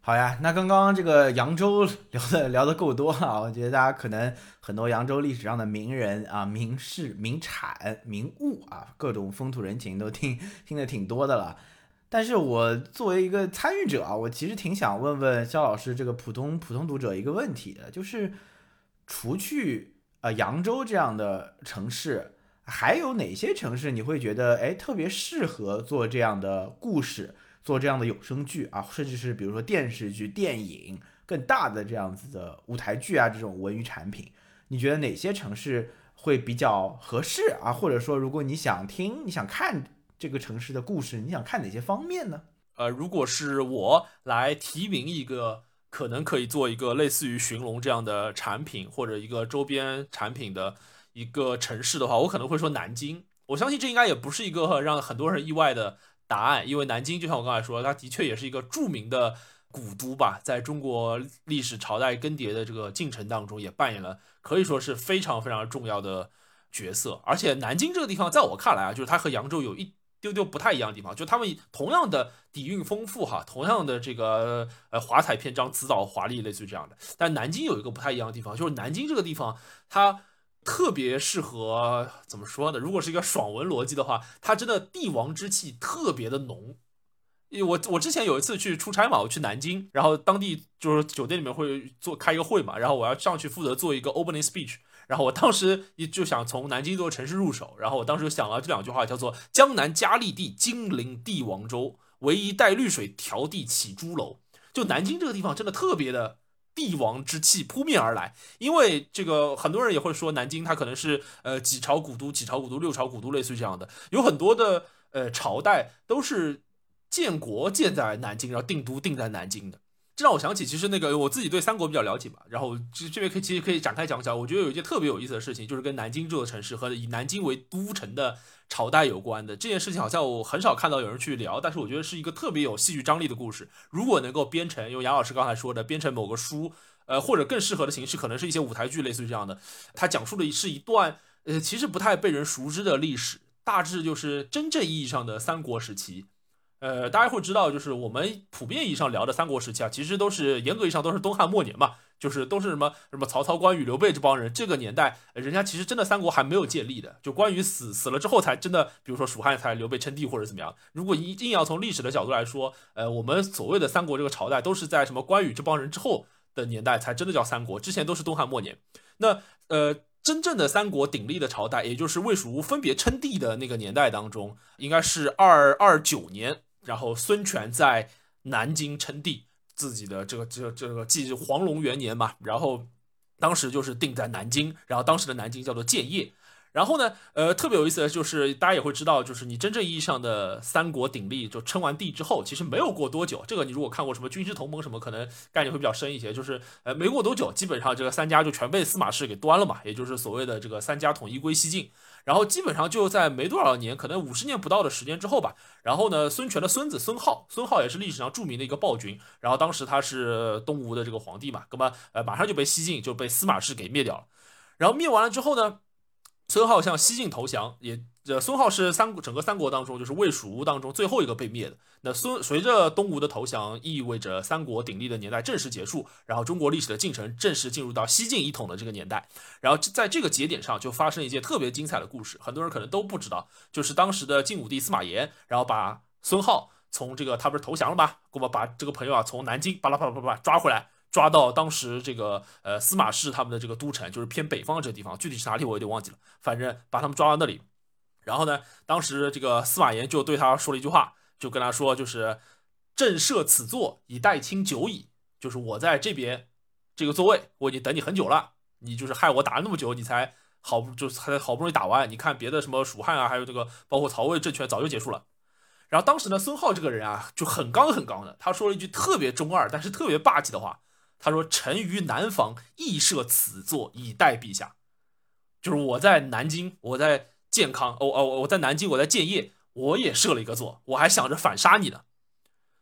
Speaker 1: 好呀，那刚刚这个扬州聊得够多了，我觉得大家可能很多扬州历史上的名人啊、名士、名产、名物啊，各种风土人情都听得挺多的了。但是我作为一个参与者啊，我其实挺想问问肖老师这个普通读者一个问题的，就是除去扬州这样的城市，还有哪些城市你会觉得特别适合做这样的故事？做这样的有声剧啊，甚至是比如说电视剧、电影更大的这样子的舞台剧啊，这种文娱产品，你觉得哪些城市会比较合适啊？或者说，如果你想听、你想看这个城市的故事，你想看哪些方面呢？
Speaker 2: 如果是我来提名一个可能可以做一个类似于寻龙这样的产品或者一个周边产品的一个城市的话，我可能会说南京。我相信这应该也不是一个让很多人意外的答案，因为南京就像我刚才说，它的确也是一个著名的古都吧，在中国历史朝代更迭的这个进程当中，也扮演了可以说是非常非常重要的角色。而且南京这个地方，在我看来啊，就是它和扬州有一丢丢不太一样的地方，就他们同样的底蕴丰富哈，同样的这个华彩篇章、辞藻华丽，类似于这样的。但南京有一个不太一样的地方，就是南京这个地方它特别适合怎么说呢？如果是一个爽文逻辑的话，它真的帝王之气特别的浓。因为我之前有一次去出差嘛，我去南京，然后当地就是酒店里面会开一个会嘛，然后我要上去负责做一个 opening speech，然后我当时就想从南京这个城市入手，然后我当时就想了这两句话，叫做江南佳丽地，金陵帝王州，唯一带绿水调地起朱楼。就南京这个地方真的特别的帝王之气扑面而来，因为这个很多人也会说南京它可能是几朝古都、几朝古都、六朝古都类似于这样的，有很多的朝代都是建国建在南京，然后定都定在南京的。这让我想起，其实那个我自己对三国比较了解嘛，然后这边其实可以展开讲讲。我觉得有一件特别有意思的事情，就是跟南京这座城市和以南京为都城的朝代有关的这件事情，好像我很少看到有人去聊，但是我觉得是一个特别有戏剧张力的故事。如果能够编成，用杨老师刚才说的，编成某个书，或者更适合的形式，可能是一些舞台剧，类似于这样的。它讲述的是一段其实不太被人熟知的历史，大致就是真正意义上的三国时期。大家会知道，就是我们普遍意义上聊的三国时期啊，其实都是严格意义上都是东汉末年嘛，就是都是什么曹操、关羽、刘备这帮人。这个年代，人家其实真的三国还没有建立的，就关羽死了之后才真的，比如说蜀汉才刘备称帝或者怎么样。如果硬要从历史的角度来说，我们所谓的三国这个朝代都是在什么关羽这帮人之后的年代才真的叫三国，之前都是东汉末年。那真正的三国鼎立的朝代，也就是魏蜀吴分别称帝的那个年代当中，应该是229年。然后孙权在南京称帝，自己的这个继黄龙元年嘛，然后当时就是定在南京，然后当时的南京叫做建业。然后呢，特别有意思的就是大家也会知道，就是你真正意义上的三国鼎立，就称完帝之后，其实没有过多久。这个你如果看过什么军师同盟什么，可能概念会比较深一些。就是没过多久，基本上这个三家就全被司马氏给端了嘛，也就是所谓的这个三家统一归西晋。然后基本上就在没多少年，可能50年不到的时间之后吧。然后呢，孙权的孙子孙皓，孙皓也是历史上著名的一个暴君。然后当时他是东吴的这个皇帝嘛，那么马上就被西晋就被司马氏给灭掉了。然后灭完了之后呢，孙皓向西晋投降，孙皓是整个三国当中，就是魏蜀吴当中最后一个被灭的。那随着东吴的投降，意味着三国鼎立的年代正式结束，然后中国历史的进程正式进入到西晋一统的这个年代。然后在这个节点上，就发生一件特别精彩的故事，很多人可能都不知道，就是当时的晋武帝司马炎，然后把孙皓从这个他不是投降了吗？把这个朋友啊从南京巴拉巴拉巴拉抓回来。抓到当时这个司马氏他们的这个都城，就是偏北方这个地方，具体是哪里我有点忘记了，反正把他们抓到那里。然后呢，当时这个司马炎就对他说了一句话，就跟他说，就是朕设此座以待卿久矣，就是我在这边这个座位我已经等你很久了，你就是害我打了那么久，你才好不容易打完，你看别的什么蜀汉啊，还有这个包括曹魏政权早就结束了。然后当时呢，孙皓这个人啊就很刚的，他说了一句特别中二但是特别霸气的话，他说：“臣于南方亦设此座以待陛下。”就是我在南京，我在健康，我在南京，我在建业，我也设了一个座，我还想着反杀你呢。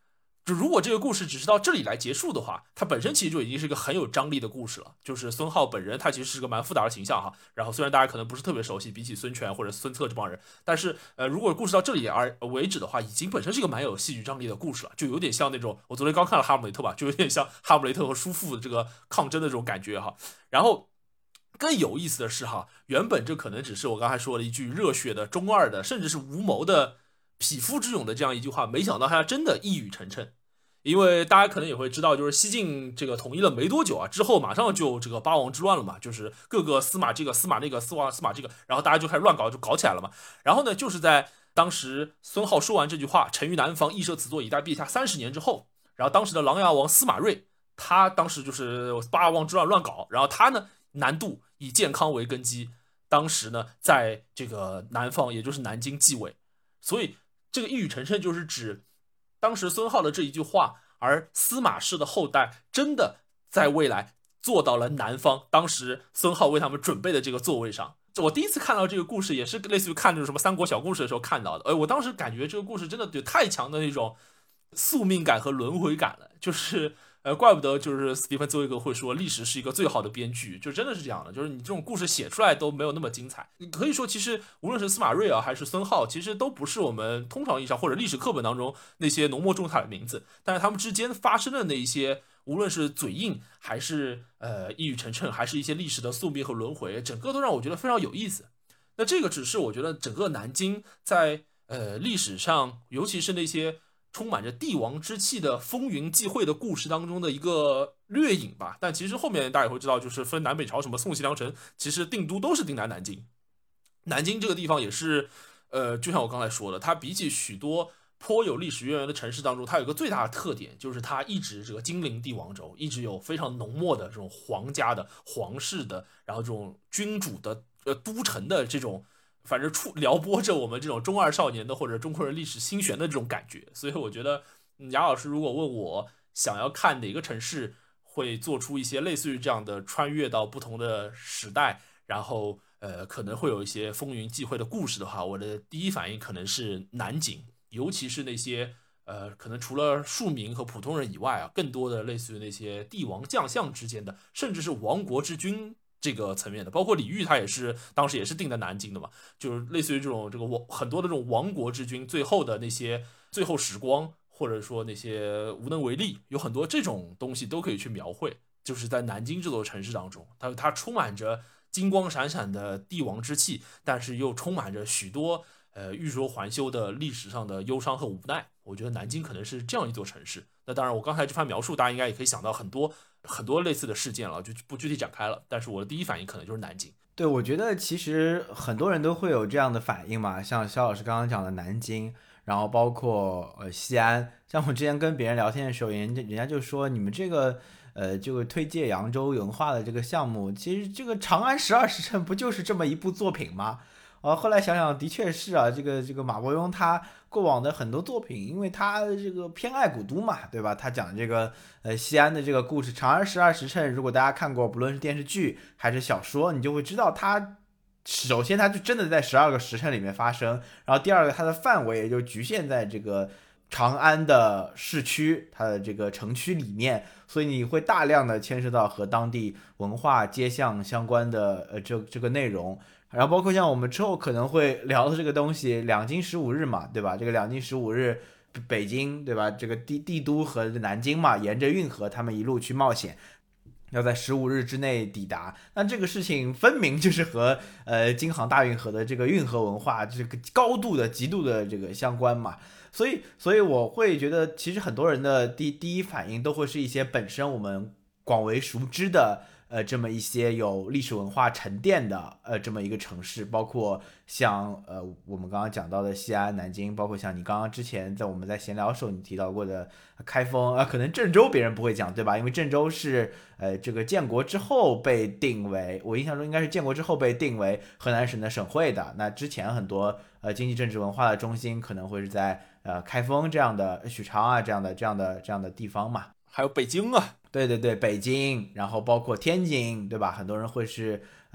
Speaker 2: 就如果这个故事只是到这里来结束的话，它本身其实就已经是一个很有张力的故事了。就是孙浩本人，他其实是个蛮复杂的形象哈。然后虽然大家可能不是特别熟悉，比起孙权或者孙策这帮人，但是如果故事到这里而为止的话，已经本身是一个蛮有戏剧张力的故事了，就有点像那种我昨天刚看了《哈姆雷特》吧，就有点像哈姆雷特和叔父的这个抗争的这种感觉哈。然后更有意思的是哈，原本这可能只是我刚才说的一句热血的、中二的，甚至是无谋的匹夫之勇的这样一句话，没想到他真的一语成谶。因为大家可能也会知道，就是西晋这个统一了没多久啊，之后马上就这个八王之乱了嘛，就是各个司马这个司马那个司马这个，然后大家就开始乱搞，就搞起来了嘛。然后呢，就是在当时孙浩说完这句话"臣于南方，亦设此作以待陛下30年"之后，然后当时的琅琊王司马睿，他当时就是八王之乱乱搞，然后他呢南渡以建康为根基，当时呢在这个南方，也就是南京继位，所以这个一语成谶就是指当时孙浩的这一句话，而司马氏的后代真的在未来坐到了南方，当时孙浩为他们准备的这个座位上。我第一次看到这个故事，也是类似于看这种什么三国小故事的时候看到的。我当时感觉这个故事真的有太强的那种宿命感和轮回感了，就是怪不得就是斯蒂芬·茨威格会说历史是一个最好的编剧，就真的是这样的，就是你这种故事写出来都没有那么精彩。可以说，其实无论是司马睿啊，还是孙浩，其实都不是我们通常意义上或者历史课本当中那些浓墨重彩的名字，但是他们之间发生的那一些，无论是嘴硬，还是一语成谶，还是一些历史的宿命和轮回，整个都让我觉得非常有意思。那这个只是我觉得整个南京在历史上，尤其是那些充满着帝王之气的风云际会的故事当中的一个掠影吧。但其实后面大家也会知道，就是分南北朝，什么宋齐梁陈，其实定都都是定在南京。南京这个地方也是，就像我刚才说的，它比起许多颇有历史渊源的城市当中，它有一个最大的特点，就是它一直这个金陵帝王州，一直有非常浓墨的这种皇家的、皇室的，然后这种君主的、都城的这种。反正撩拨着我们这种中二少年的或者中国人历史心弦的这种感觉，所以我觉得，雅老师如果问我想要看哪个城市会做出一些类似于这样的穿越到不同的时代，然后可能会有一些风云际会的故事的话，我的第一反应可能是南京，尤其是那些可能除了庶民和普通人以外啊，更多的类似于那些帝王将相之间的，甚至是亡国之君。这个层面的，包括李煜，他也是当时也是定在南京的嘛，就是类似于这种很多的这种亡国之君，最后的那些最后时光，或者说那些无能为力，有很多这种东西都可以去描绘。就是在南京这座城市当中，它充满着金光闪闪的帝王之气，但是又充满着许多欲说还休的历史上的忧伤和无奈。我觉得南京可能是这样一座城市。那当然，我刚才这番描述，大家应该也可以想到很多类似的事件了，就不具体展开了。但是我的第一反应可能就是南京。
Speaker 1: 对，我觉得其实很多人都会有这样的反应嘛，像肖老师刚刚讲的南京，然后包括西安。像我之前跟别人聊天的时候，人家就说你们这个推介扬州文化的这个项目，其实这个《长安12时辰》不就是这么一部作品吗？后来想想，的确是啊，这个马伯庸他过往的很多作品，因为他这个偏爱古都嘛，对吧？他讲这个西安的这个故事，《长安12时辰》，如果大家看过，不论是电视剧还是小说，你就会知道它首先它就真的在12个时辰里面发生，然后第二个它的范围也就局限在这个长安的市区，它的这个城区里面，所以你会大量的牵涉到和当地文化街巷相关的这个内容。然后包括像我们之后可能会聊的这个东西，两京15日嘛，对吧？这个两京15日，北京对吧？这个帝都和南京嘛，沿着运河，他们一路去冒险，要在15日之内抵达。那这个事情分明就是和京杭大运河的这个运河文化这个高度的、极度的这个相关嘛。所以我会觉得，其实很多人的第一反应都会是一些本身我们广为熟知的。这么一些有历史文化沉淀的这么一个城市，包括像我们刚刚讲到的西安、南京，包括像你刚刚之前我们在闲聊的时候你提到过的开封可能郑州别人不会讲，对吧？因为郑州是这个建国之后被定为，我印象中应该是建国之后被定为河南省的省会的。那之前很多经济政治文化的中心可能会是在开封这样的、许昌啊这样的地方嘛。
Speaker 2: 还有北京啊，
Speaker 1: 对，北京，然后包括天津，对吧？很多人会是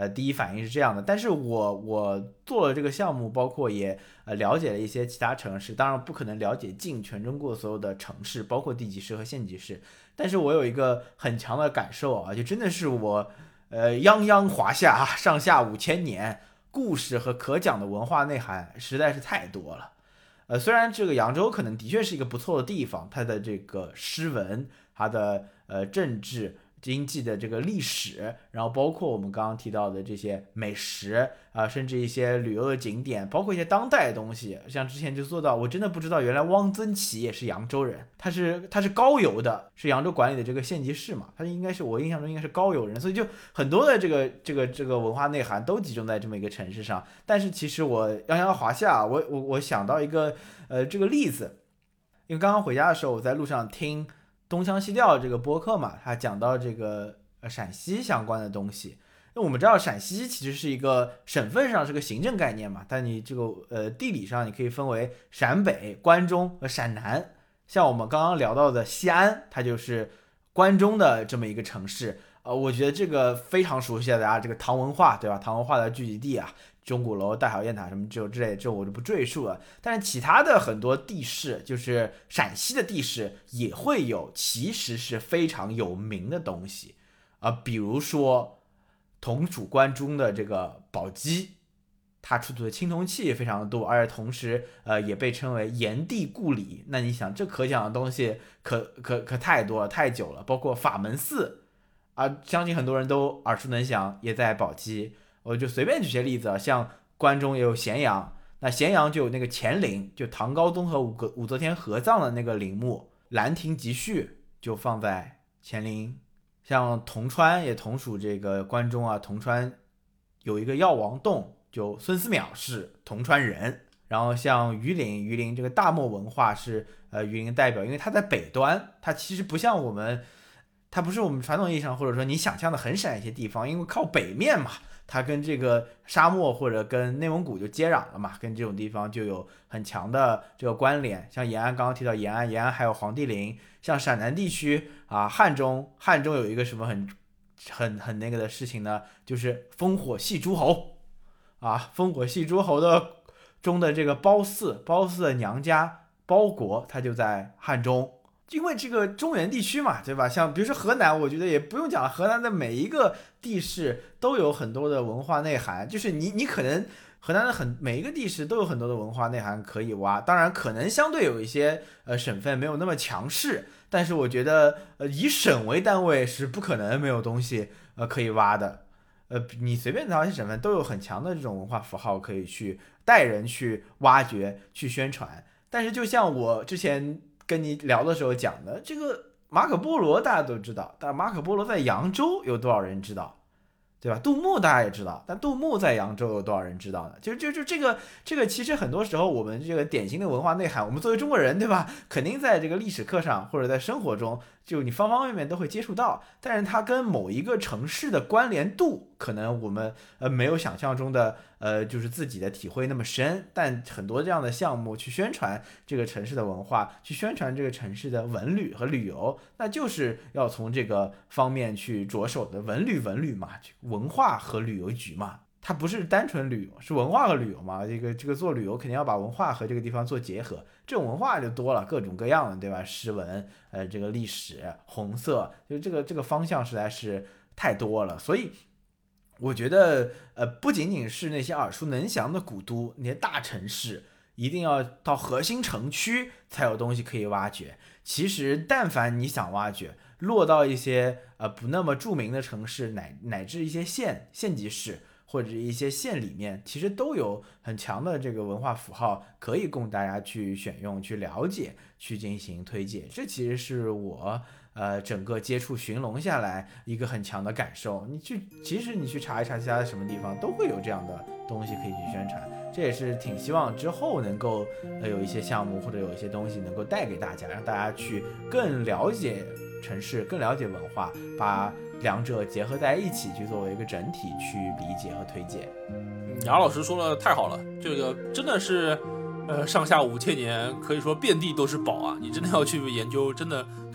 Speaker 1: 第一反应是这样的。但是我做了这个项目，包括也了解了一些其他城市，当然不可能了解尽全中国所有的城市，包括地级市和县级市。但是我有一个很强的感受啊，就真的是我泱泱华夏上下5000年，故事和可讲的文化内涵实在是太多了。虽然这个扬州可能的确是一个不错的地方，它的这个诗文，它的政治经济的这个历史，然后包括我们刚刚提到的这些美食甚至一些旅游的景点，包括一些当代的东西，像之前就做到，我真的不知道原来汪曾祺也是扬州人，他是高邮的，是扬州管理的这个县级市嘛，他应该是我印象中应该是高邮人，所以就很多的这个文化内涵都集中在这么一个城市上。但是其实我泱泱华夏，我想到一个这个例子，因为刚刚回家的时候，我在路上听东腔西调这个播客嘛，他讲到这个陕西相关的东西。那我们知道陕西其实是一个省份上是个行政概念嘛，但你这个地理上你可以分为陕北、关中和陕南。像我们刚刚聊到的西安，它就是关中的这么一个城市。我觉得这个非常熟悉的大家这个唐文化，对吧？唐文化的聚集地啊，钟鼓楼、大小雁塔什么之类的，这我就不赘述了。但是其他的很多地势，就是陕西的地势也会有，其实是非常有名的东西比如说同属关中的这个宝鸡，它出土的青铜器也非常的多，而且同时也被称为炎帝故里。那你想，这可讲的东西可太多了，太久了。包括法门寺相信很多人都耳熟能详，也在宝鸡。我就随便举些例子像关中也有咸阳，那咸阳就有那个乾陵，就唐高宗和武则天合葬的那个陵墓，兰亭集序就放在乾陵。像铜川也同属这个关中铜川有一个药王洞，就孙思邈是铜川人。然后像榆林这个大漠文化是榆林代表，因为它在北端，它其实不像我们，它不是我们传统意义上或者说你想象的很陕一些地方，因为靠北面嘛，它跟这个沙漠或者跟内蒙古就接壤了嘛，跟这种地方就有很强的这个关联。像延安，刚刚提到延安还有黄帝陵。像陕南地区汉中有一个什么很那个的事情呢，就是烽火戏诸侯烽火戏诸侯的中的这个褒姒的娘家褒国，它就在汉中。因为这个中原地区嘛，对吧？像比如说河南，我觉得也不用讲，河南的每一个地势都有很多的文化内涵，就是你可能河南的每一个地势都有很多的文化内涵可以挖。当然可能相对有一些省份没有那么强势，但是我觉得以省为单位是不可能没有东西可以挖的。你随便找一些省份都有很强的这种文化符号可以去带人去挖掘去宣传。但是就像我之前跟你聊的时候讲的，这个马可波罗大家都知道，但马可波罗在扬州有多少人知道，对吧？杜牧大家也知道，但杜牧在扬州有多少人知道呢？就这个其实很多时候我们这个典型的文化内涵，我们作为中国人，对吧？肯定在这个历史课上或者在生活中，就你方方面面都会接触到，但是它跟某一个城市的关联度，可能我们没有想象中的就是自己的体会那么深。但很多这样的项目去宣传这个城市的文化，去宣传这个城市的文旅和旅游，那就是要从这个方面去着手的。文旅嘛，文化和旅游局嘛，它不是单纯旅游，是文化和旅游嘛。这个做旅游肯定要把文化和这个地方做结合，这种文化就多了，各种各样的，对吧？诗文，这个历史，红色，就这个方向实在是太多了。所以我觉得不仅仅是那些耳熟能详的古都，那些大城市一定要到核心城区才有东西可以挖掘。其实但凡你想挖掘，落到一些不那么著名的城市，乃至一些县级市或者一些县里面，其实都有很强的这个文化符号可以供大家去选用、去了解、去进行推介。这其实是我整个接触寻龙下来一个很强的感受。其实你去查一查其他的什么地方，都会有这样的东西可以去宣传。这也是挺希望之后能够有一些项目或者有一些东西能够带给大家，让大家去更了解城市，更了解文化，把两者结合在一起，去作为一个整体去理解和推荐。
Speaker 2: 杨老师说的太好了，这个真的是上下5000年，可以说遍地都是宝啊！你真的要去研究，真的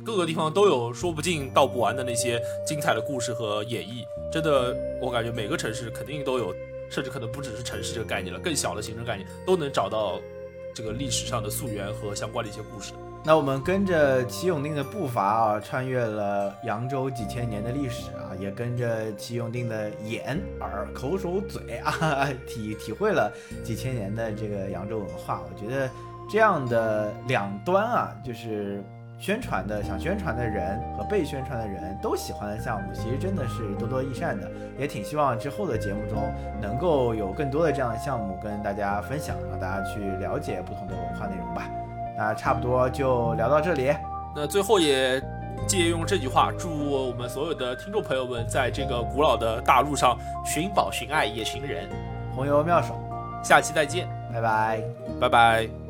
Speaker 2: 各个地方都有说不尽道不完的那些精彩的故事和演绎。真的，我感觉每个城市肯定都有，甚至可能不只是城市这个概念了，更小的行政概念都能找到这个历史上的溯源和相关的一些故事。
Speaker 1: 那我们跟着齐永定的步伐啊，穿越了扬州几千年的历史啊，也跟着齐永定的眼耳口手嘴啊，体会了几千年的这个扬州文化。我觉得这样的两端啊，就是想宣传的人和被宣传的人都喜欢的项目，其实真的是多多益善的。也挺希望之后的节目中能够有更多的这样的项目跟大家分享，让大家去了解不同的文化内容吧。那差不多就聊到这里。
Speaker 2: 那最后也借用这句话，祝我们所有的听众朋友们在这个古老的大陆上寻宝寻爱也寻人，
Speaker 1: 红油妙手，
Speaker 2: 下期再见，
Speaker 1: 拜拜，
Speaker 2: 拜拜。